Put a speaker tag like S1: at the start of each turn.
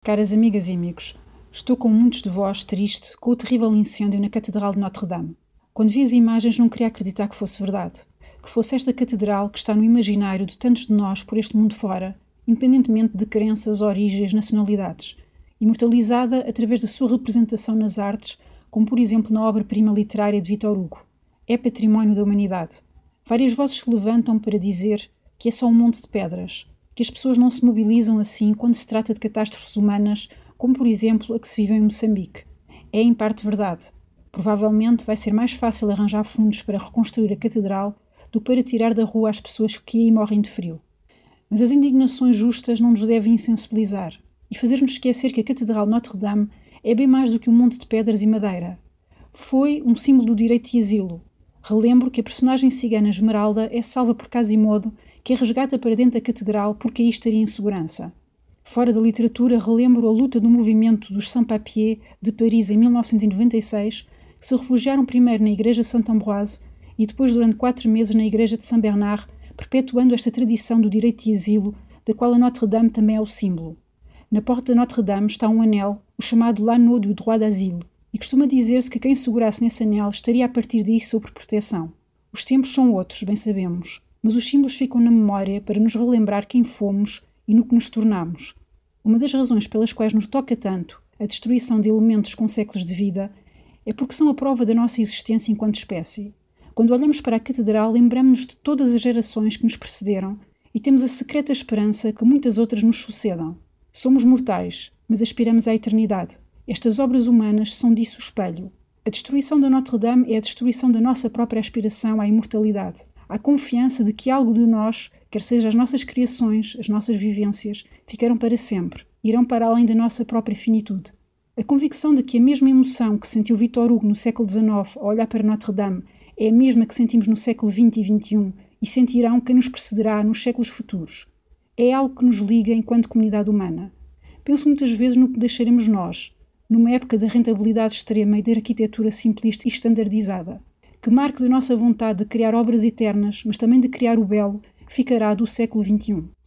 S1: Caras amigas e amigos, estou com muitos de vós triste com o terrível incêndio na Catedral de Notre-Dame. Quando vi as imagens não queria acreditar que fosse verdade, que fosse esta catedral que está no imaginário de tantos de nós por este mundo fora, independentemente de crenças, origens, nacionalidades, imortalizada através da sua representação nas artes, como por exemplo na obra-prima literária de Victor Hugo. É património da humanidade. Várias vozes se levantam para dizer que é só um monte de pedras, que as pessoas não se mobilizam assim quando se trata de catástrofes humanas, como por exemplo a que se vive em Moçambique. É em parte verdade. Provavelmente vai ser mais fácil arranjar fundos para reconstruir a catedral do que para tirar da rua as pessoas que aí morrem de frio. Mas as indignações justas não nos devem insensibilizar e fazer-nos esquecer que a Catedral de Notre-Dame é bem mais do que um monte de pedras e madeira. Foi um símbolo do direito de asilo. Relembro que a personagem cigana Esmeralda é salva por Quasimodo, que é resgata para dentro da catedral porque aí estaria em segurança. Fora da literatura, relembro a luta do movimento dos Sans-Papiers de Paris em 1996, que se refugiaram primeiro na Igreja Saint-Ambroise e depois durante 4 meses na Igreja de Saint-Bernard, perpetuando esta tradição do direito de asilo, da qual a Notre-Dame também é o símbolo. Na porta de Notre-Dame está um anel, o chamado l'anneau du droit d'asile, e costuma dizer-se que quem segurasse nesse anel estaria a partir daí sob proteção. Os tempos são outros, bem sabemos, mas os símbolos ficam na memória para nos relembrar quem fomos e no que nos tornamos. Uma das razões pelas quais nos toca tanto a destruição de elementos com séculos de vida é porque são a prova da nossa existência enquanto espécie. Quando olhamos para a catedral, lembramos-nos de todas as gerações que nos precederam e temos a secreta esperança que muitas outras nos sucedam. Somos mortais, mas aspiramos à eternidade. Estas obras humanas são disso o espelho. A destruição da Notre-Dame é a destruição da nossa própria aspiração à imortalidade. Há confiança de que algo de nós, quer seja as nossas criações, as nossas vivências, ficarão para sempre, irão para além da nossa própria finitude. A convicção de que a mesma emoção que sentiu Victor Hugo no século XIX ao olhar para Notre-Dame é a mesma que sentimos no século XX e XXI e sentirão quem nos precederá nos séculos futuros. É algo que nos liga enquanto comunidade humana. Penso muitas vezes no que deixaremos nós, numa época da rentabilidade extrema e da arquitetura simplista e estandardizada, que marque da nossa vontade de criar obras eternas, mas também de criar o belo, que ficará do século XXI.